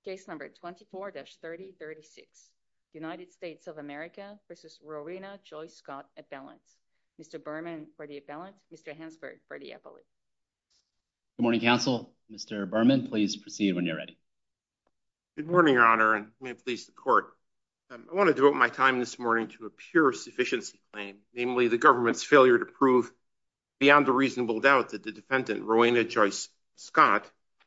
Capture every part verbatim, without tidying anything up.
Case number twenty-four dash thirty thirty-six, United States of America versus Rowena Joyce Scott, appellant. Mister Berman for the appellant, Mister Hansberg for the appellate. Good morning, counsel. Mister Berman, please proceed when you're ready. Good morning, Your Honor, and may it please the court. Um, I want to devote my time this morning to a pure sufficiency claim, namely the government's failure to prove beyond a reasonable doubt that the defendant, Rowena Joyce Scott,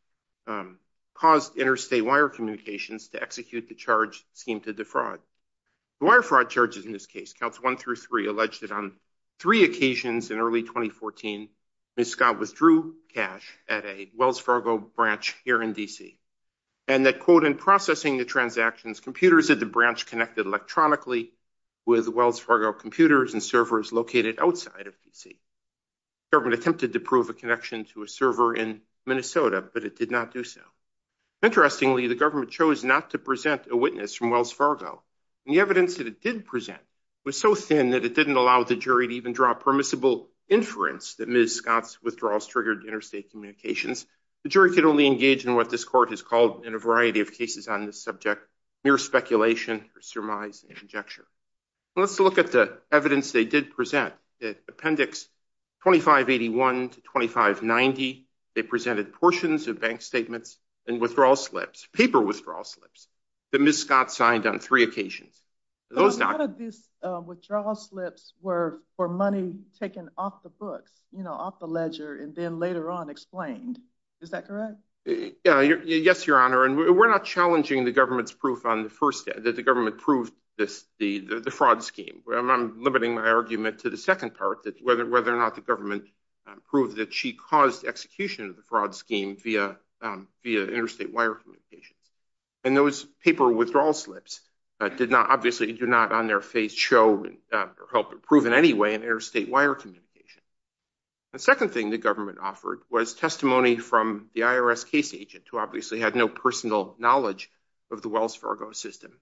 um, caused interstate wire communications to execute the charge scheme to defraud. The wire fraud charges in this case, counts one through three, alleged that on three occasions in early twenty fourteen, Miz Scott withdrew cash at a Wells Fargo branch here in D C, and that, quote, in processing the transactions, computers at the branch connected electronically with Wells Fargo computers and servers located outside of D C. The government attempted to prove a connection to a server in Minnesota, but it did not do so. Interestingly, the government chose not to present a witness from Wells Fargo, and the evidence that it did present was so thin that it didn't allow the jury to even draw a permissible inference that Miz Scott's withdrawals triggered interstate communications. The jury could only engage in what this court has called, in a variety of cases on this subject, mere speculation or surmise and conjecture. Let's look at the evidence they did present. At Appendix twenty-five eighty-one to twenty-five ninety, they presented portions of bank statements and withdrawal slips, paper withdrawal slips, that Miz Scott signed on three occasions. Those a lot of these uh, withdrawal slips were for money taken off the books, you know, off the ledger, and then later on explained. Is that correct? Yeah, yes, Your Honor. And we're not challenging the government's proof on the first that the government proved this the the, the fraud scheme. I'm, I'm limiting my argument to the second part, that whether whether or not the government um, proved that she caused execution of the fraud scheme via um, via interstate wire communications. And those paper withdrawal slips uh, did not obviously do not on their face show uh, or help prove in any way an interstate wire communication. The second thing the government offered was testimony from the I R S case agent, who obviously had no personal knowledge of the Wells Fargo system.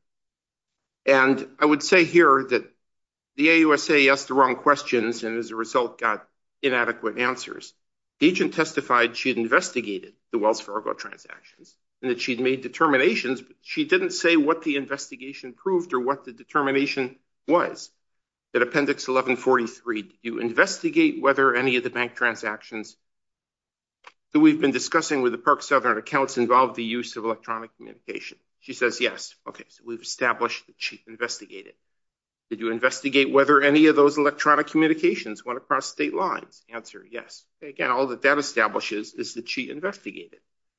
And I would say here that the A U S A asked the wrong questions and as a result got inadequate answers. The agent testified she had investigated the Wells Fargo transactions and that she'd made determinations, but she didn't say what the investigation proved or what the determination was. At Appendix eleven forty-three, did you investigate whether any of the bank transactions that we've been discussing with the Park Southern accounts involved the use of electronic communication? She says yes. Okay, so we've established that she investigated. Did you investigate whether any of those electronic communications went across state lines? Answer, yes. Again, all that that establishes is that she investigated.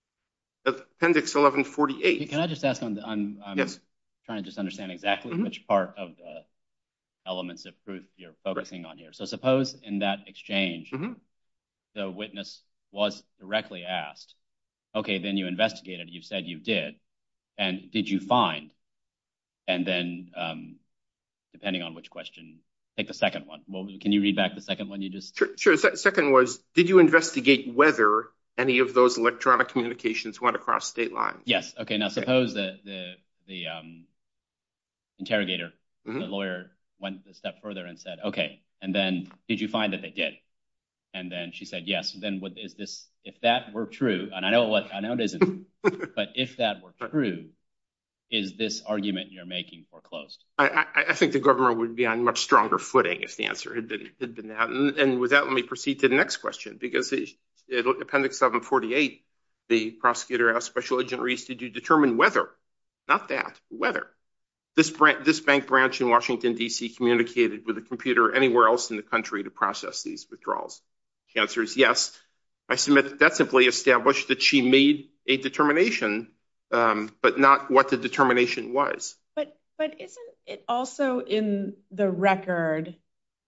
Appendix eleven forty-eight. Can I just ask on, on I'm yes. trying to just understand exactly mm-hmm. which part of the elements of proof you're focusing right. on here. So suppose in that exchange, mm-hmm. the witness was directly asked, okay, then you investigated, you said you did, and did you find? And then um, depending on which question, take the second one. Well, can you read back the second one you just? Sure. sure. Se- second was, did you investigate whether any of those electronic communications went across state lines? Yes. Okay. Now, suppose okay. the the the um, interrogator, mm-hmm. the lawyer, went a step further and said, okay, and then did you find that they did? And then she said yes. Then what is this? If that were true, and I know what I know it isn't, but if that were true, is this argument you're making foreclosed? I, I, I think the government would be on much stronger footing if the answer had been had been that. And, and with that, let me proceed to the next question, because it, it, Appendix seven forty-eight, the prosecutor asked Special Agent Reese, did you determine whether, not that, whether this branch, this bank branch in Washington, D C communicated with a computer anywhere else in the country to process these withdrawals? The answer is yes. I submit that that simply established that she made a determination, um, but not what the determination was. But but isn't it also in the record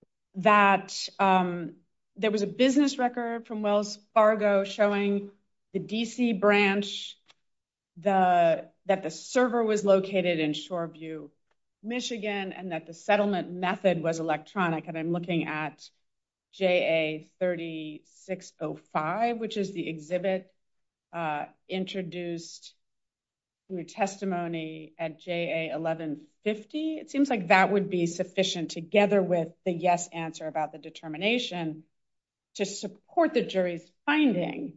that um, there was a business record from Wells Fargo showing the D C branch, the that the server was located in Shoreview, Michigan, and that the settlement method was electronic? And I'm looking at J A thirty-six oh five, which is the exhibit uh, introduced through testimony at J A eleven fifty. It seems like that would be sufficient, together with the yes answer about the determination, to support the jury's finding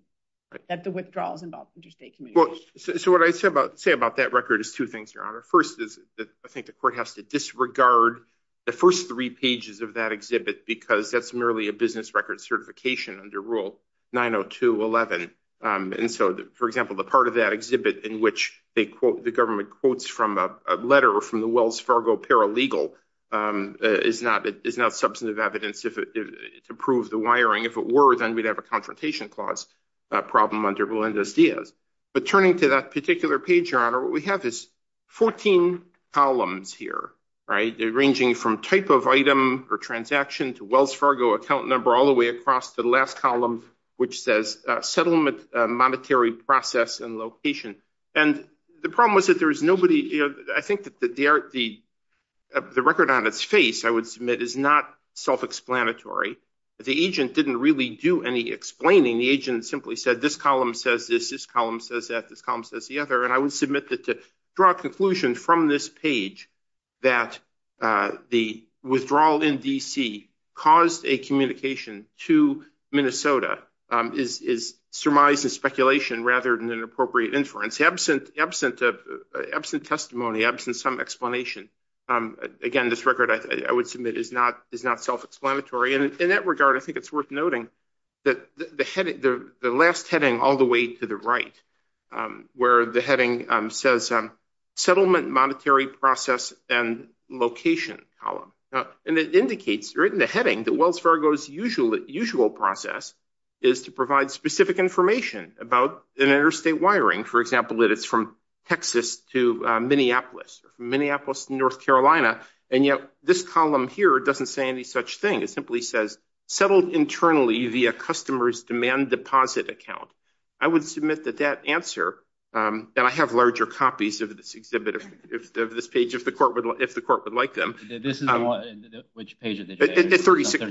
that the withdrawals involve interstate communication. Well, so, so what I say about say about that record is two things, Your Honor. First is that I think the court has to disregard the first three pages of that exhibit because that's merely a business record certification under Rule nine oh two eleven. Um, and so, the, for example, the part of that exhibit in which they quote the government quotes from a, a letter from the Wells Fargo paralegal um, uh, is not is not substantive evidence if, it, if to prove the wiring. If it were, then we'd have a confrontation clause uh, problem under Melendez-Diaz. But turning to that particular page, Your Honor, what we have is fourteen columns here, right, They're ranging from type of item or transaction to Wells Fargo account number all the way across to the last column, which says uh, settlement, uh, monetary process, and location. And the problem was that there was nobody, you know, I think that the the, the, uh, the record on its face, I would submit, is not self-explanatory. The agent didn't really do any explaining. The agent simply said, this column says this, this column says that, this column says the other. And I would submit that to draw a conclusion from this page that uh, the withdrawal in D C caused a communication to Minnesota um, is, is surmise and speculation rather than an appropriate inference. Absent, absent, uh, absent testimony, absent some explanation. Um, again, this record I, I would submit is not is not self-explanatory, and in, in that regard, I think it's worth noting that the, the heading, the, the last heading, all the way to the right, um, where the heading um, says um, settlement, monetary process, and location column, uh, and it indicates right in the heading that Wells Fargo's usual usual process is to provide specific information about an interstate wiring, for example, that it's from Texas to uh, Minneapolis, or from Minneapolis to North Carolina, and yet this column here doesn't say any such thing. It simply says settled internally via customer's demand deposit account. I would submit that that answer, um, and I have larger copies of this exhibit, if, if of this page, if the court would, if the court would like them. This is um, the one, which page of the day? thirty-six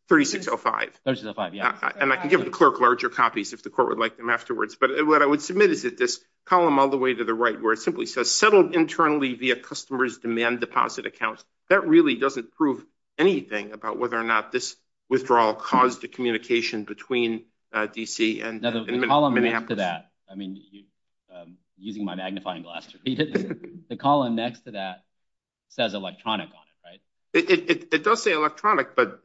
oh five. thirty-six oh five, yeah. Uh, and I can give the clerk larger copies if the court would like them afterwards. But what I would submit is that this column all the way to the right, where it simply says settled internally via customer's demand deposit account, that really doesn't prove anything about whether or not this withdrawal caused a communication between uh, D C and, now the, and the column Minneapolis. Next to that, I mean, you, um, using my magnifying glass to read it, the column next to that says electronic on it, right? It, it, it does say electronic, but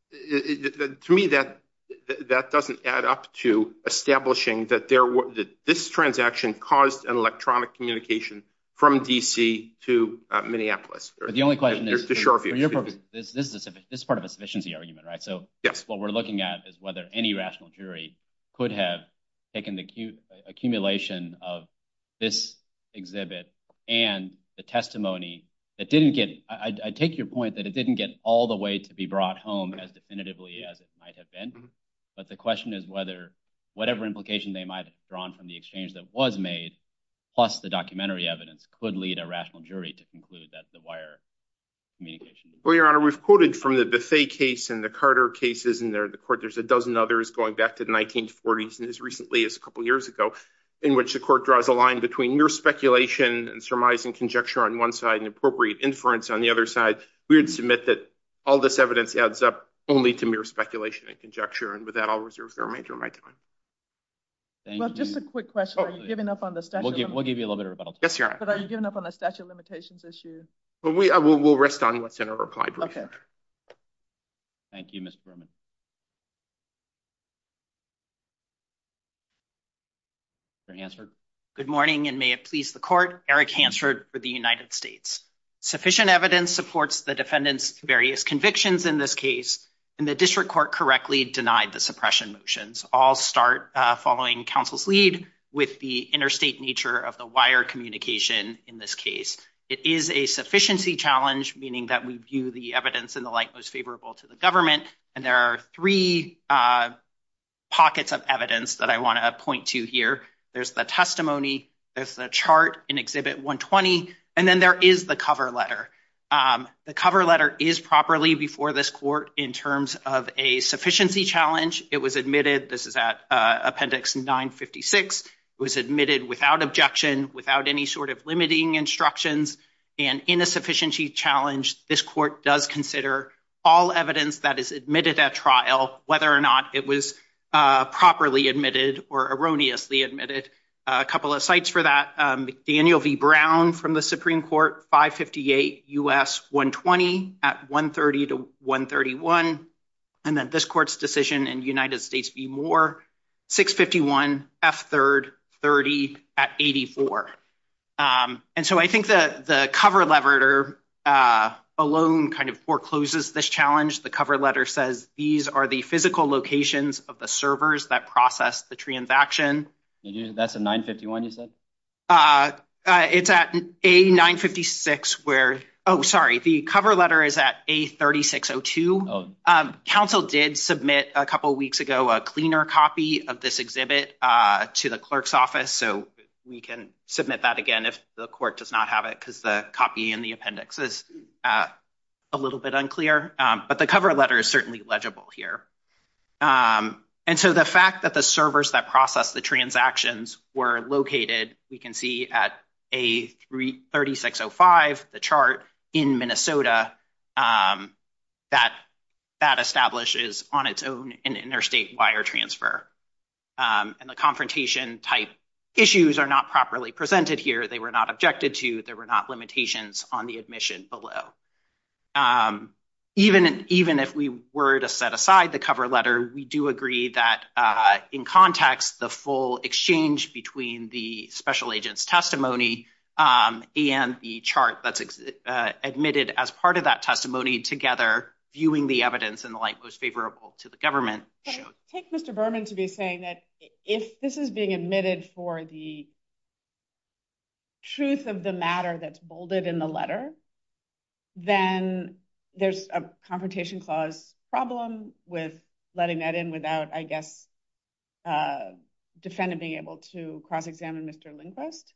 it, it, to me that that doesn't add up to establishing that there that this transaction caused an electronic communication from D C to uh, Minneapolis. But the only question or, is, to for, for your purpose, this this is a this is part of a sufficiency argument, right? So yes, what we're looking at is whether any rational jury could have taken the cu- accumulation of this exhibit and the testimony that didn't get. I, I take your point that it didn't get all the way to be brought home as definitively as it might have been. Mm-hmm. But the question is whether whatever implication they might have drawn from the exchange that was made, plus the documentary evidence, could lead a rational jury to conclude that the wire communication. Well, Your Honor, we've quoted from the Bethea case and the Carter cases, and there the court. There's a dozen others going back to the nineteen forties and as recently as a couple years ago, in which the court draws a line between mere speculation and surmise and conjecture on one side and appropriate inference on the other side. We would submit that all this evidence adds up only to mere speculation and conjecture. And with that, I'll reserve the remainder of my time. Thank well, you. just a quick question. Are you giving up on the statute? We'll give, we'll give you a little bit of rebuttal time. Yes, Your Honor. But are you giving up on the statute of limitations issue? Well, we uh, will we'll rest on what's in our reply brief. Okay. Thank you, Mister Berman. Mister Hansford. Good morning, and may it please the court. Eric Hansford for the United States. Sufficient evidence supports the defendant's various convictions in this case, and the district court correctly denied the suppression motions. I'll start uh, following counsel's lead with the interstate nature of the wire communication in this case. It is a sufficiency challenge, meaning that we view the evidence in the light most favorable to the government, and there are three uh, pockets of evidence that I want to point to here. There's the testimony, there's the chart in Exhibit one twenty, and then there is the cover letter. Um, the cover letter is properly before this court in terms of a sufficiency challenge. It was admitted, this is at uh, Appendix nine fifty-six, it was admitted without objection, without any sort of limiting instructions, and in a sufficiency challenge, this court does consider all evidence that is admitted at trial, whether or not it was uh, properly admitted or erroneously admitted. Uh, a couple of cites for that. Um, McDaniel v. Brown from the Supreme Court, five fifty-eight U S one twenty at one thirty to one thirty-one. And then this court's decision in United States v. Moore, six fifty-one F third thirty at eighty-four. Um, and so I think the, the cover letter uh, alone kind of forecloses this challenge. The cover letter says these are the physical locations of the servers that process the transaction. You, that's a nine fifty-one, you said? Uh, uh, it's at A nine fifty-six where, oh, sorry, the cover letter is at A thirty-six oh two. Oh. Um, counsel did submit a couple of weeks ago a cleaner copy of this exhibit uh, to the clerk's office, so we can submit that again if the court does not have it, because the copy in the appendix is uh, a little bit unclear. Um, but the cover letter is certainly legible here. Um, and so the fact that the servers that process the transactions were located, we can see at A thirty-six oh five, the chart in Minnesota, um, that that establishes on its own an interstate wire transfer. Um, and the confrontation type issues are not properly presented here. They were not objected to. There were not limitations on the admission below. Um, even, even if we were to set aside the cover letter, we do agree that uh, in context, the full exchange between the special agent's testimony um, and the chart that's ex- uh, admitted as part of that testimony together, viewing the evidence in the light most favorable to the government. Showed. Take Mister Berman to be saying that if this is being admitted for the truth of the matter that's bolded in the letter, then there's a confrontation clause problem with letting that in without, I guess, uh, defendant being able to cross-examine Mister Lindquist?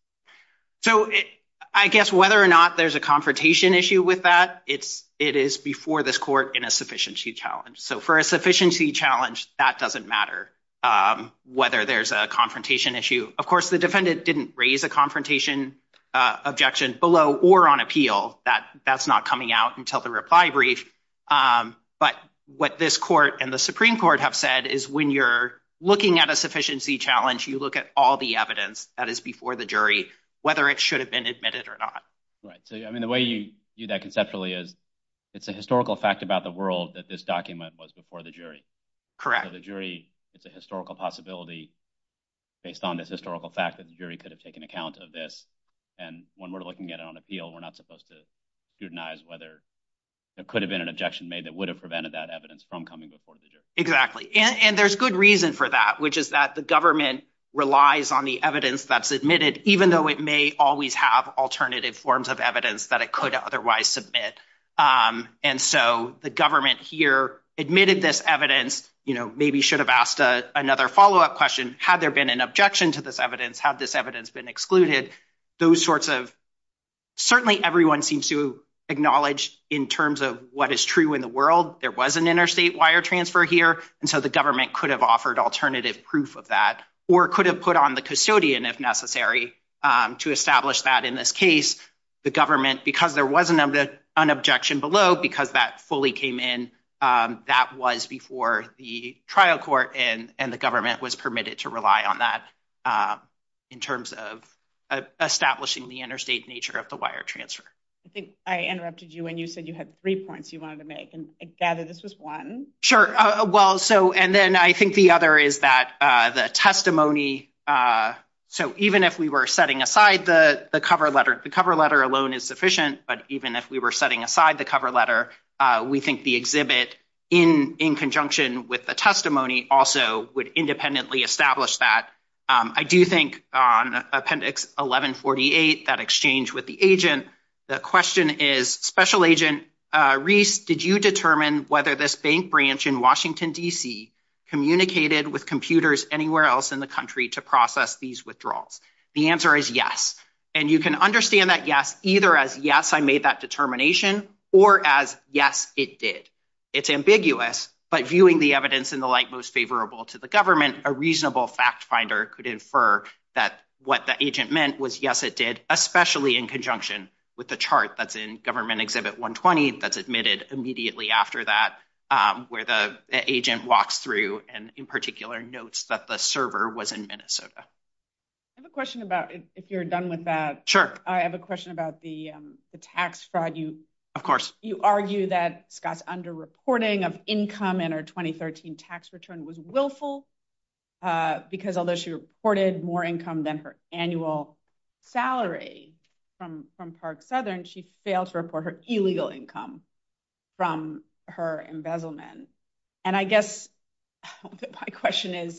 So it, I guess whether or not there's a confrontation issue with that, it's it is before this court in a sufficiency challenge. So for a sufficiency challenge, that doesn't matter um, whether there's a confrontation issue. Of course, the defendant didn't raise a confrontation uh, objection below or on appeal. That that's not coming out until the reply brief. Um, but what this court and the Supreme Court have said is when you're looking at a sufficiency challenge, you look at all the evidence that is before the jury, whether it should have been admitted or not. Right. So, I mean, the way you view that conceptually is it's a historical fact about the world that this document was before the jury. Correct. So the jury, it's a historical possibility based on this historical fact that the jury could have taken account of this. And when we're looking at it on appeal, we're not supposed to scrutinize whether there could have been an objection made that would have prevented that evidence from coming before the jury. Exactly. And, and there's good reason for that, which is that the government relies on the evidence that's admitted, even though it may always have alternative forms of evidence that it could otherwise submit. Um, and so the government here admitted this evidence, you know, maybe should have asked a, another follow-up question. Had there been an objection to this evidence? Had this evidence been excluded? Those sorts of, certainly everyone seems to acknowledge in terms of what is true in the world, there was an interstate wire transfer here. And so the government could have offered alternative proof of that, or could have put on the custodian if necessary um, to establish that in this case. The government, because there wasn't an objection below, because that fully came in, um, that was before the trial court, and, and the government was permitted to rely on that uh, in terms of uh, establishing the interstate nature of the wire transfer. I think I interrupted you when you said you had three points you wanted to make, and I gather this was one. Sure. Uh, well, so, and then I think the other is that uh, the testimony, uh, so even if we were setting aside the, the cover letter, the cover letter alone is sufficient, but even if we were setting aside the cover letter, uh, we think the exhibit in, in conjunction with the testimony also would independently establish that. Um, I do think on Appendix eleven forty-eight, that exchange with the agent, the question is, Special Agent uh, Reese, did you determine whether this bank branch in Washington, D C communicated with computers anywhere else in the country to process these withdrawals? The answer is yes. And you can understand that yes, either as yes, I made that determination, or as yes, it did. It's ambiguous, but viewing the evidence in the light most favorable to the government, a reasonable fact finder could infer that what the agent meant was yes, it did, especially in conjunction with the chart that's in Government Exhibit one twenty that's admitted immediately after that. um, where the agent walks through and in particular notes that the server was in Minnesota. I have a question about, if you're done with that. Sure. I have a question about the um, the tax fraud. You, of course. You argue that Scott's underreporting of income in her twenty thirteen tax return was willful uh, because although she reported more income than her annual salary from, from Park Southern, she failed to report her illegal income from her embezzlement. And I guess my question is,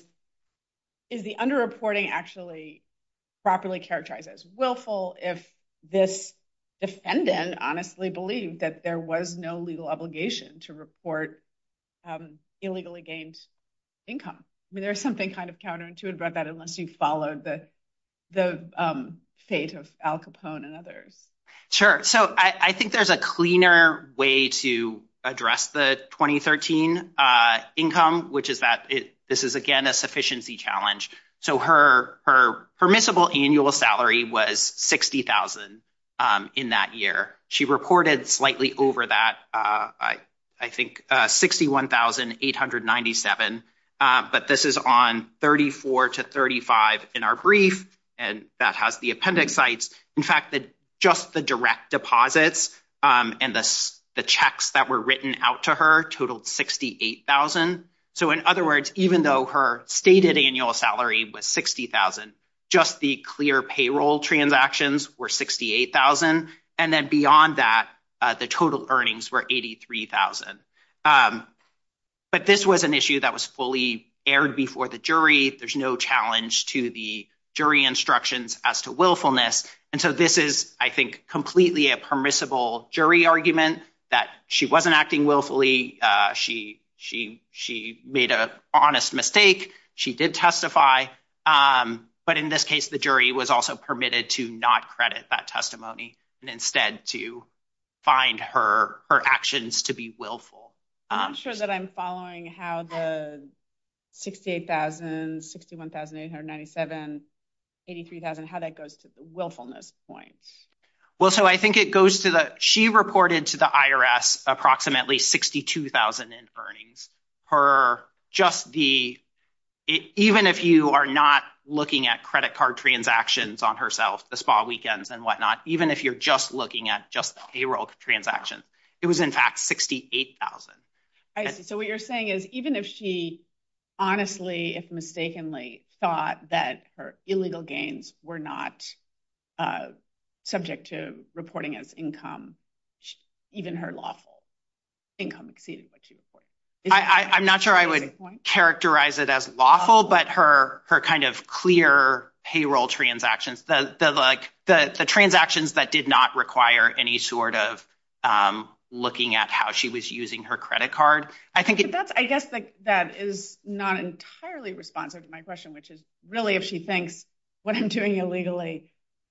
is the underreporting actually properly characterized as willful if this defendant honestly believed that there was no legal obligation to report um, illegally gained income? I mean, there's something kind of counterintuitive about that unless you followed the the um, fate of Al Capone and others. Sure. So I, I think there's a cleaner way to address the twenty thirteen uh, income, which is that it, this is, again, a sufficiency challenge. So her her permissible annual salary was sixty thousand dollars um, in that year. She reported slightly over that, uh, I, I think uh, sixty-one thousand eight hundred ninety-seven dollars. Uh, but this is on thirty-four to thirty-five in our brief, and that has the appendix sites. In fact, the, just the direct deposits um, and the, the checks that were written out to her totaled sixty-eight thousand dollars. So in other words, even though her stated annual salary was sixty thousand dollars, just the clear payroll transactions were sixty-eight thousand dollars. And then beyond that, uh, the total earnings were eighty-three thousand dollars. Um, but this was an issue that was fully aired before the jury. There's no challenge to the jury instructions as to willfulness. And so this is, I think, completely a permissible jury argument that she wasn't acting willfully. Uh, she she she made an honest mistake. She did testify. Um, but in this case, the jury was also permitted to not credit that testimony and instead to find her her actions to be willful. I'm Um, not sure that I'm following how the sixty-eight thousand, sixty-one thousand eight hundred ninety-seven, eighty-three thousand, how that goes to the willfulness point. Well, so I think it goes to the, she reported to the I R S approximately sixty-two thousand in earnings. Her, just the, it, even if you are not looking at credit card transactions on herself, the spa weekends and whatnot, even if you're just looking at just the payroll transactions, it was in fact sixty-eight thousand. I see. So what you're saying is even if she honestly, if mistakenly, thought that her illegal gains were not uh, subject to reporting as income, she, even her lawful income exceeded what she reported. I, I, I'm not sure I would point? characterize it as lawful, lawful, but her her kind of clear payroll transactions, the the like the the transactions that did not require any sort of um, looking at how she was using her credit card. I think it, that's, I guess that that is not entirely responsive to my question, which is really if she thinks what I'm doing illegally,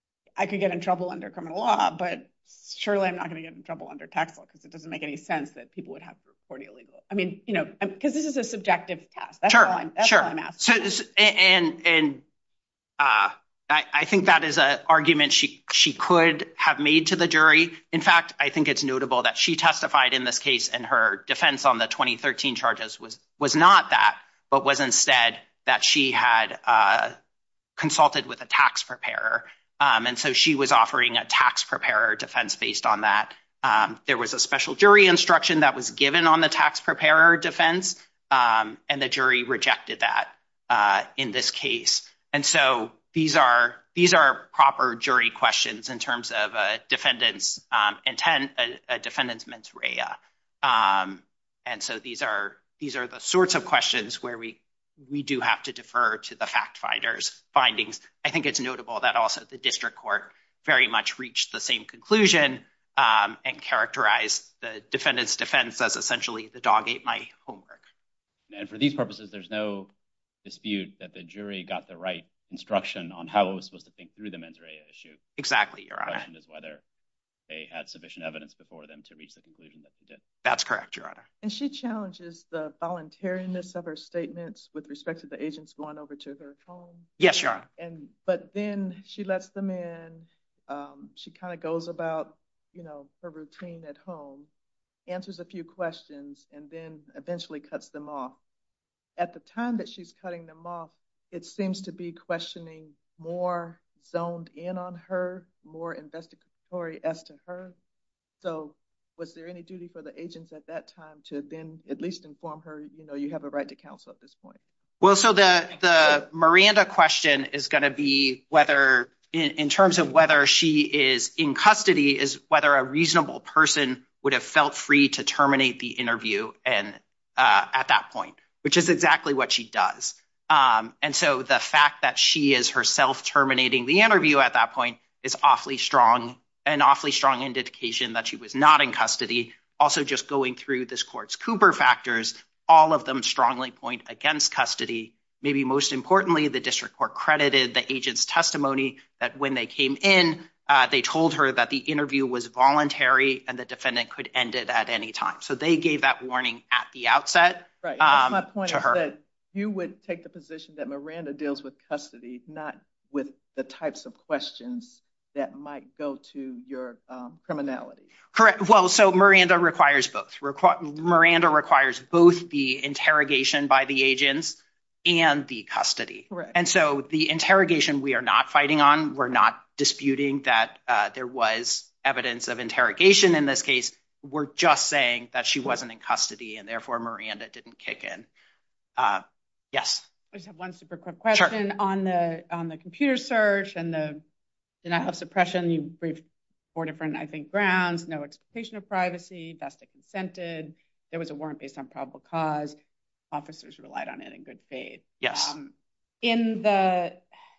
I could get in trouble under criminal law, but surely I'm not going to get in trouble under tax law because it doesn't make any sense that people would have to report illegal. I mean, you know, because this is a subjective test. That's sure, all I'm, that's sure. all I'm asking. So, and, and, uh, I, I think that is an argument she she could have made to the jury. In fact, I think it's notable that she testified in this case and her defense on the twenty thirteen charges was was not that, but was instead that she had uh, consulted with a tax preparer. Um, and so she was offering a tax preparer defense based on that. Um, there was a special jury instruction that was given on the tax preparer defense, um, and the jury rejected that uh, in this case. And so these are these are proper jury questions in terms of a defendant's um, intent, a, a defendant's mens rea. Um, and so these are these are the sorts of questions where we we do have to defer to the fact finders' findings. I think it's notable that also the district court very much reached the same conclusion um, and characterized the defendant's defense as essentially the dog ate my homework. And for these purposes, there's no dispute that the jury got the right instruction on how it was supposed to think through the mens rea issue. Exactly, Your Honor. The question is whether they had sufficient evidence before them to reach the conclusion that they did. That's correct, Your Honor. And she challenges the voluntariness of her statements with respect to the agents going over to her home. Yes, Your Honor. And but then she lets them in. Um, she kind of goes about, you know, her routine at home. answers a few questions, and then eventually cuts them off. At the time that she's cutting them off, it seems to be questioning more zoned in on her, more investigatory as to her. So was there any duty for the agents at that time to then at least inform her, you know, you have a right to counsel at this point? Well, so the the Miranda question is going to be whether, in, in terms of whether she is in custody, is whether a reasonable person would have felt free to terminate the interview and uh, at that point, which is exactly what she does. Um, and so the fact that she is herself terminating the interview at that point is awfully strong, an awfully strong indication that she was not in custody. Also, just going through this court's Cooper factors, all of them strongly point against custody. Maybe most importantly, the district court credited the agent's testimony that when they came in, uh, they told her that the interview was voluntary and the defendant could end it at any time. So they gave that warning at the outset. Right. That's um, my point to is her. that you would take the position that Miranda deals with custody, not with the types of questions that might go to your um, criminality. Correct. Well, so Miranda requires both. Requ- Miranda requires both the interrogation by the agents and the custody. Correct. And so the interrogation we are not fighting on. We're not disputing that uh, there was evidence of interrogation in this case. We're just saying that she wasn't in custody and therefore Miranda didn't kick in. Uh, yes. I just have one super quick question Sure. on the on the computer search and the denial of suppression. You briefed four different, I think, grounds: no expectation of privacy, Vesta consented, there was a warrant based on probable cause, officers relied on it in good faith. Yes. Um, in the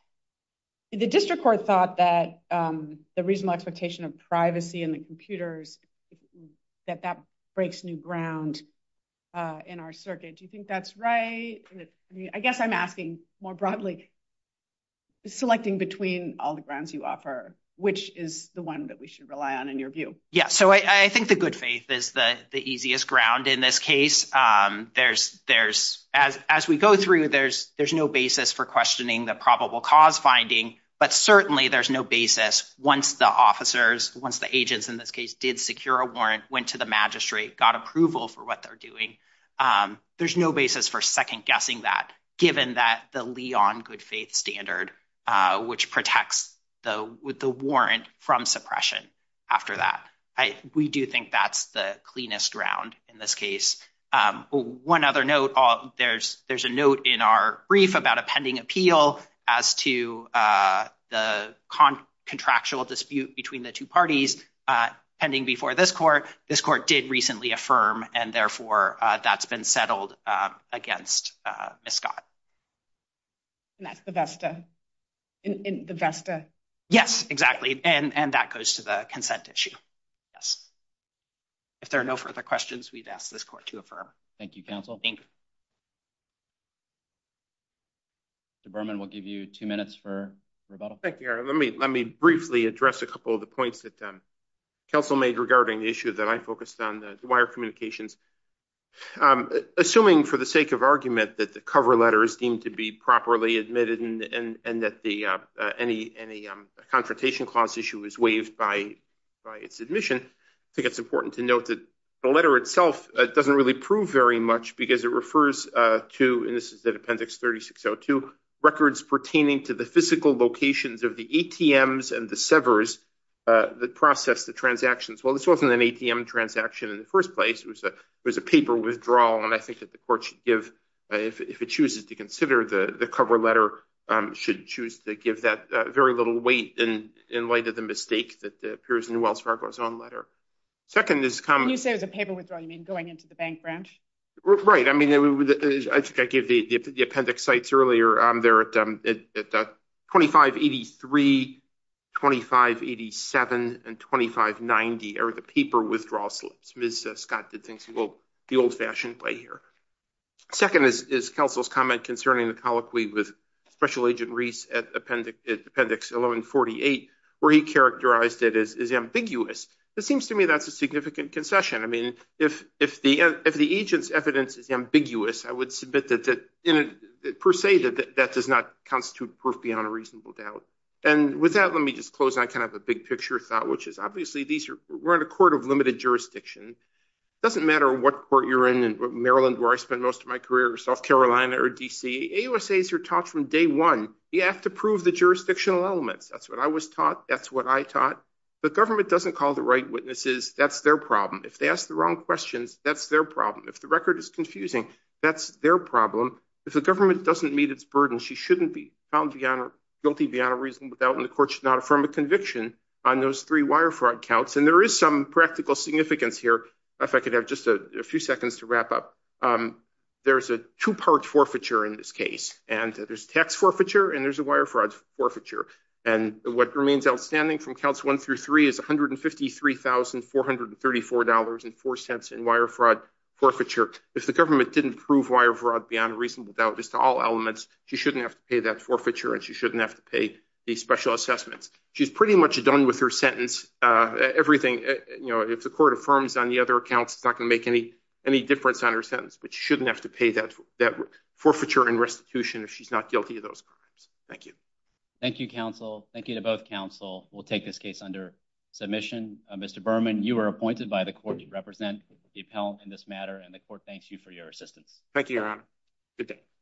the district court thought that um, the reasonable expectation of privacy in the computers, that that breaks new ground uh, in our circuit. Do you think that's right? I mean, I guess I'm asking more broadly, selecting between all the grounds you offer, which is the one that we should rely on in your view? Yeah, so I, I think the good faith is the the easiest ground in this case. Um, there's there's as as we go through, there's there's no basis for questioning the probable cause finding, but certainly there's no basis once the officers, once the agents in this case did secure a warrant, went to the magistrate, got approval for what they're doing. Um, there's no basis for second guessing that, given that the Leon good faith standard, uh, which protects the the warrant from suppression after that. I, we do think that's the cleanest ground in this case. Um, one other note, all, there's there's a note in our brief about a pending appeal as to uh, the con- contractual dispute between the two parties uh, pending before this court. This court did recently affirm, and therefore uh, that's been settled um, against uh, Miz Scott. And that's the Vesta, in, in the Vesta. Yes, exactly. And and that goes to the consent issue. Yes. If there are no further questions, we'd ask this court to affirm. Thank you, counsel. Thank you. Mister Berman, we'll give you two minutes for rebuttal. Thank you, Aaron. Let me let me briefly address a couple of the points that um, counsel made regarding the issue that I focused on, the, the wire communications. Um, assuming for the sake of argument that the cover letter is deemed to be properly admitted and and, and that the uh, uh, any any um, confrontation clause issue is waived by by its admission, I think it's important to note that the letter itself uh, doesn't really prove very much because it refers uh, to, and this is at Appendix thirty-six oh two, records pertaining to the physical locations of the A T Ms and the servers Uh, that process the transactions. Well, this wasn't an A T M transaction in the first place. It was a it was a paper withdrawal, and I think that the court should give, uh, if if it chooses to consider the the cover letter, um, should choose to give that uh, very little weight in in light of the mistake that uh, appears in Wells Fargo's own letter. Second is common. When you say it was a paper withdrawal, you mean going into the bank branch? Right. I mean, it, I think I gave the, the, the appendix sites earlier. Um, there at um, at, at uh, twenty-five eighty-three. twenty-five eighty-seven and twenty-five ninety are the paper withdrawal slips. Miz Uh, Scott did things the, old, the old-fashioned way here. Second is, is counsel's comment concerning the colloquy with Special Agent Reese at appendix, at appendix eleven forty-eight, where he characterized it as, as ambiguous. It seems to me that's a significant concession. I mean, if if the if the agent's evidence is ambiguous, I would submit that that in a, per se that, that that does not constitute proof beyond a reasonable doubt. And with that, let me just close on kind of a big picture thought, which is obviously these are we're in a court of limited jurisdiction. doesn't matter what court you're in, in Maryland, where I spent most of my career, or South Carolina, or D C, A U S As are taught from day one. You have to prove the jurisdictional elements. That's what I was taught. That's what I taught. The government doesn't call the right witnesses. That's their problem. If they ask the wrong questions, that's their problem. If the record is confusing, that's their problem. If the government doesn't meet its burden, she shouldn't be found beyond, guilty beyond a reasonable doubt, and the court should not affirm a conviction on those three wire fraud counts. And there is some practical significance here. If I could have just a, a few seconds to wrap up. Um, there's a two-part forfeiture in this case, and uh, there's tax forfeiture and there's a wire fraud forfeiture. And what remains outstanding from counts one through three is one hundred fifty-three thousand four hundred thirty-four dollars and four cents in wire fraud forfeiture. If the government didn't prove wire fraud beyond a reasonable doubt as to all elements, she shouldn't have to pay that forfeiture, and she shouldn't have to pay the special assessments. She's pretty much done with her sentence. Uh, everything, uh, you know, if the court affirms on the other accounts, it's not going to make any any difference on her sentence, but she shouldn't have to pay that that forfeiture and restitution if she's not guilty of those crimes. Thank you. Thank you, counsel. Thank you to both counsel. We'll take this case under submission. Uh, Mister Berman, you were appointed by the court to represent the appellant in this matter, and the court thanks you for your assistance. Thank you, Your Honor. Good day.